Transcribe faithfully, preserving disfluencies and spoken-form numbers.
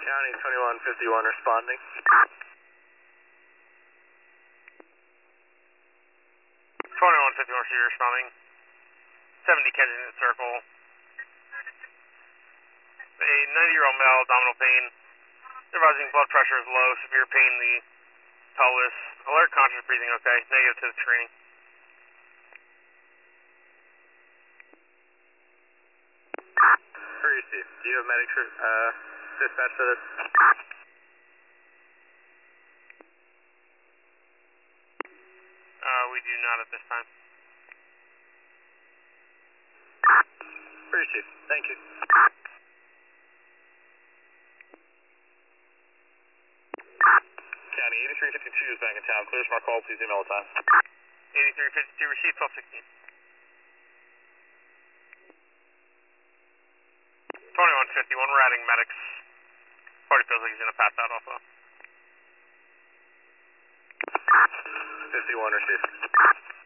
County twenty-one fifty-one responding. twenty-one fifty-one Cedar responding. seventy Kensington Circle. A ninety-year-old male, abdominal pain. Advising blood pressure is low, severe pain in the pelvis. Alert, conscious, breathing okay. Negative to the screening. Received. Do you have medics uh, dispatch for this? Uh, we do not at this time. Received. Thank you. County eighty-three fifty-two is back in town. Clear smart call. Please email the time. eighty-three fifty-two, receive twelve sixteen. twenty-one fifty-one, we're adding medics. Party feels like he's going to pass out also. fifty-one received.